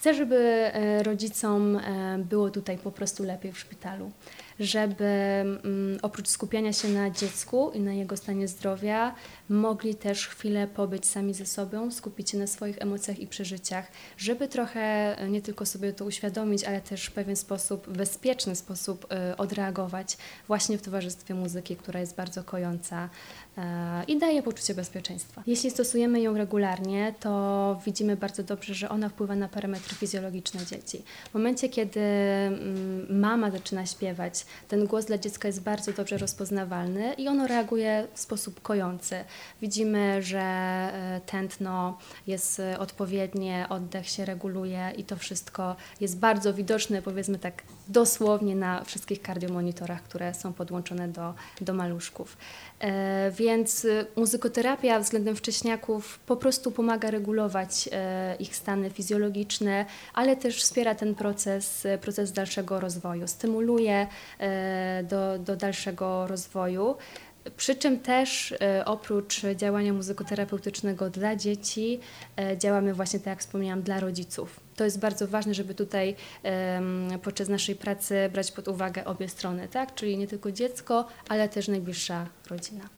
Chcę, żeby rodzicom było tutaj po prostu lepiej w szpitalu, żeby oprócz skupiania się na dziecku i na jego stanie zdrowia, mogli też chwilę pobyć sami ze sobą, skupić się na swoich emocjach i przeżyciach, żeby trochę nie tylko sobie to uświadomić, ale też w pewien sposób, bezpieczny sposób odreagować właśnie w towarzystwie muzyki, która jest bardzo kojąca i daje poczucie bezpieczeństwa. Jeśli stosujemy ją regularnie, to widzimy bardzo dobrze, że ona wpływa na parametry fizjologiczne dzieci. W momencie, kiedy mama zaczyna śpiewać, ten głos dla dziecka jest bardzo dobrze rozpoznawalny i ono reaguje w sposób kojący. Widzimy, że tętno jest odpowiednie, oddech się reguluje i to wszystko jest bardzo widoczne, powiedzmy tak dosłownie na wszystkich kardiomonitorach, które są podłączone do maluszków. Więc muzykoterapia względem wcześniaków po prostu pomaga regulować ich stany fizjologiczne, ale też wspiera ten proces dalszego rozwoju, stymuluje do dalszego rozwoju. Przy czym też oprócz działania muzykoterapeutycznego dla dzieci działamy właśnie, tak jak wspomniałam, dla rodziców. To jest bardzo ważne, żeby tutaj podczas naszej pracy brać pod uwagę obie strony, tak? Czyli nie tylko dziecko, ale też najbliższa rodzina.